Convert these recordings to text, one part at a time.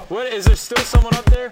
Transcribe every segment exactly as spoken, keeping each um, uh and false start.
What, is there still someone up there?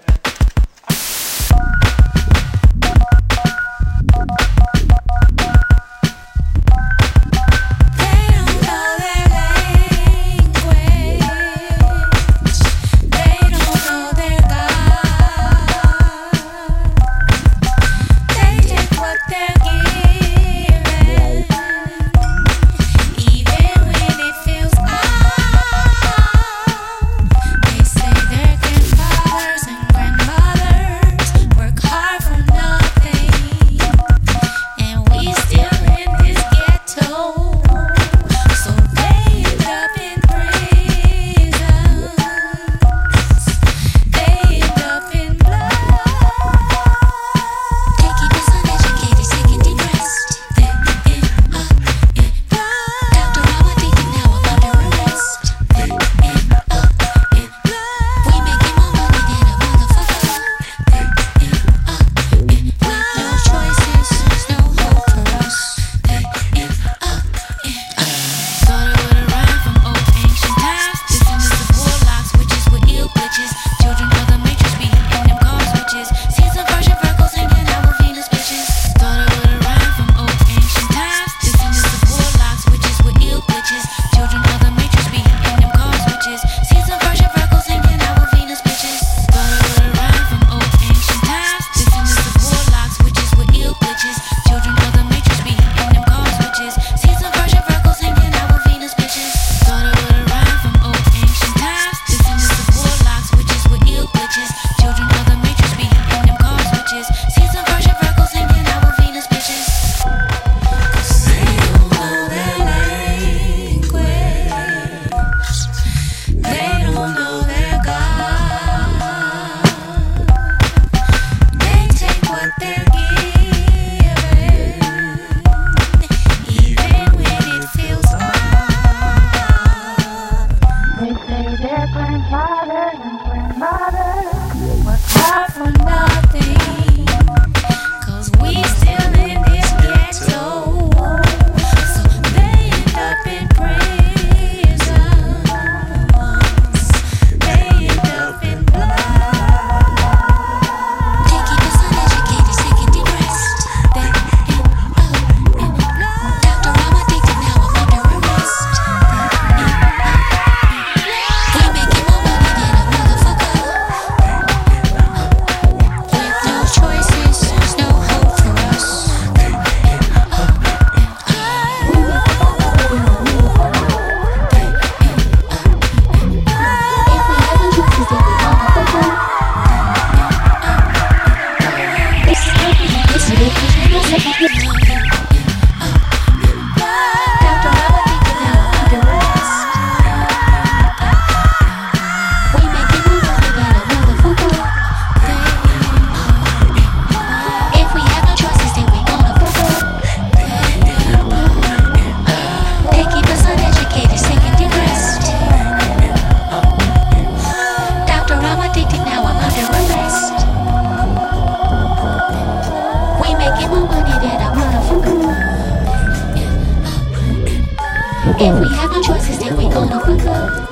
If we have no choices, then we gonna fuck up.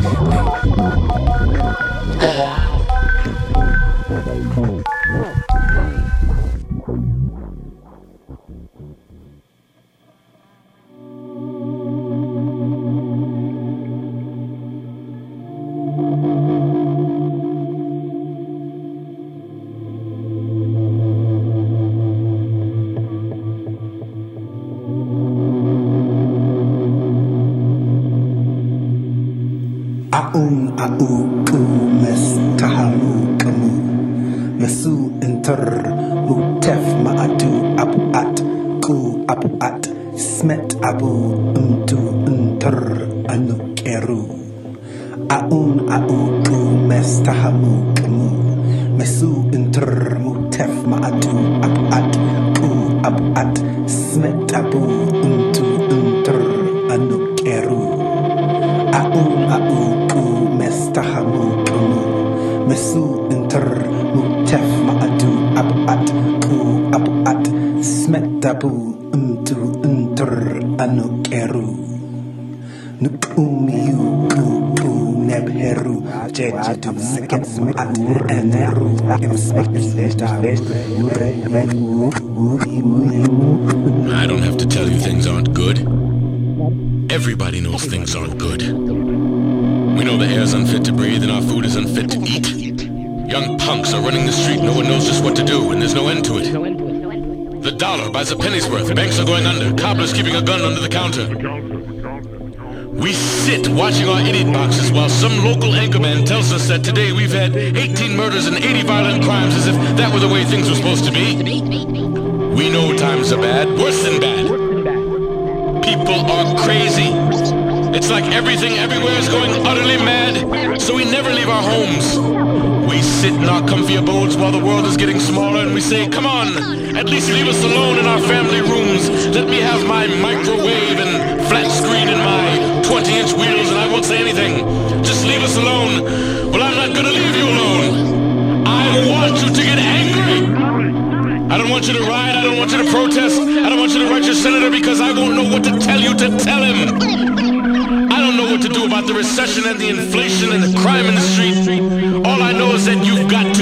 Aun au ku mes tahamu kamu mesu enter mutef maatu abu at ku abu at smet abu untu enter anu keru. Aun au ku mes tahamu kamu mesu enter mutef maatu abu at ku abu at smet abu untu enter anu keru. Aun au tahamu kamu mesu enter mutef maatu abu at ku abu at smet tabu untu enter anu keru. Nuk umiu ku ku nebheru I don't have to tell you things aren't good. Everybody knows things aren't good. We know the air's unfit to breathe and our food is unfit to eat. Young punks are running the street, no one knows just what to do, and there's no end to it. The dollar buys a penny's worth, banks are going under, cobblers keeping a gun under the counter. We sit watching our idiot boxes while some local anchorman tells us that today we've had eighteen murders and eighty violent crimes, as if that were the way things were supposed to be. We know times are bad, worse than bad. People are crazy. It's like everything everywhere is going utterly mad, so we never leave our homes. We sit in our comfy abodes while the world is getting smaller, and we say, come on, at least leave us alone in our family rooms. Let me have my microwave and flat screen and my twenty inch wheels, and I won't say anything. Just leave us alone. Well, I'm not gonna leave you alone. I want you to get angry. I don't want you to riot, I don't want you to protest, I don't want you to write your senator, because I won't know what to tell you to tell him. I don't know what to do about the recession and the inflation and the crime in the street. All I know is that you've got